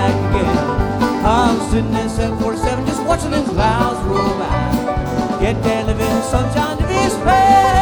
back again. I'm sitting in 747 just watching them clouds roll by. Get there, live in the sunshine.